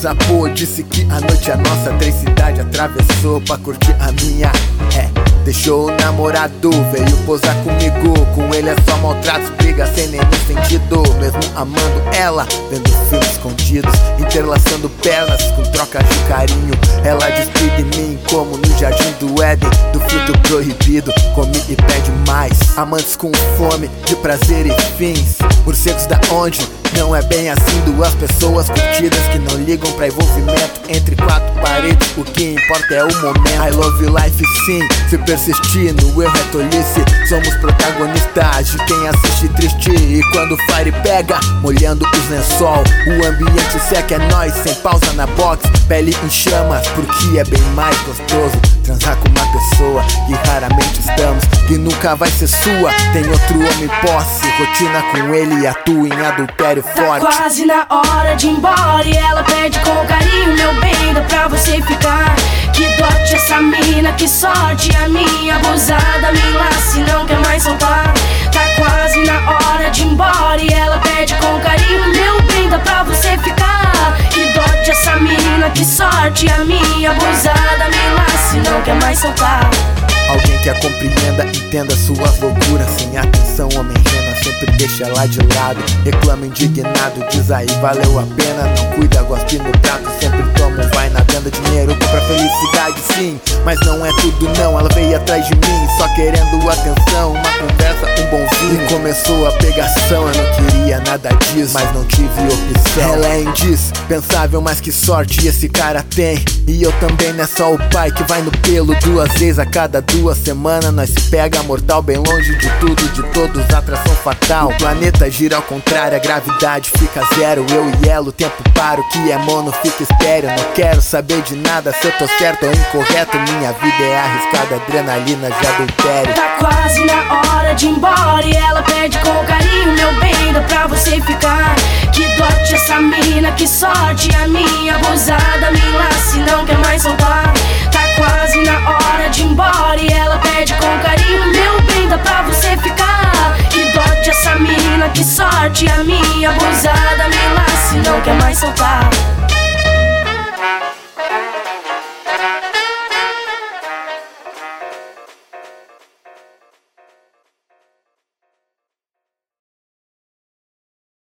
desabou, disse que a noite é nossa. 3 cidades atravessou pra curtir a minha. Deixou o namorado, veio posar comigo. Com ele é só maltratos, briga sem nenhum sentido. Mesmo amando ela, vendo filmes escondidos, interlaçando pernas com trocas de carinho. Ela despide em mim como no jardim do Éden, do fruto proibido, come e pede mais. Amantes com fome de prazer e fins, morcegos da onde não é bem assim. 2 pessoas curtidas que não ligam pra envolvimento entre 4 paredes, o que importa é o momento. I love life sim, se persistir no erro é tolice. Somos protagonistas de quem assiste triste. E quando o fire pega, molhando os lençol, o ambiente seca, é nóis, sem pausa na box. Pele em chamas, porque é bem mais gostoso transar com uma pessoa que raramente estamos, que nunca vai ser sua. Tem outro homem posse, rotina com ele e atua em adultério forte. Tá quase na hora de ir embora e ela pede com carinho: meu bem, dá pra você ficar. Que dote essa mina, que sorte a minha. Abusada, me enlace, não quer mais soltar. Tá quase na hora de ir embora e ela pede com carinho: meu bem, dá pra você ficar. Que dote essa mina, que sorte a minha. Abusada, me enlace, não quer mais soltar. Alguém que a compreenda, entenda suas loucuras. Sem atenção, homem rena, sempre deixa ela de lado. Reclama indignado, diz aí, valeu a pena. Não cuida, gospe no prato, sempre toma, vai nadando. Dinheiro compra felicidade sim, mas não é tudo não. Ela veio atrás de mim, só querendo atenção, uma conversa, um bom vinho. E começou a pegação, eu não queria nada disso, mas não tive opção. Ela é indispensável, mas que sorte esse cara tem. E eu também, não é só o pai que vai no pelo 2 vezes a cada 2 semanas. Nós se pega mortal, bem longe de tudo, de todos, atração fatal. O planeta gira ao contrário, a gravidade fica zero. Eu e ela, o tempo para, o que é mono fica estéreo. Não quero saber de nada, se eu tô certo ou incorreto. Minha vida é arriscada, adrenalina de adultério. Tá quase na hora de ir embora e ela pede com carinho: meu bem, dá pra você ficar. Que dote essa mina, que sorte a minha. Abusada, me enlace, não quer mais soltar. Tá quase na hora de ir embora e ela pede com carinho: meu bem, dá pra você ficar. Que dote essa mina, que sorte a minha. Abusada, me enlace, não quer mais soltar.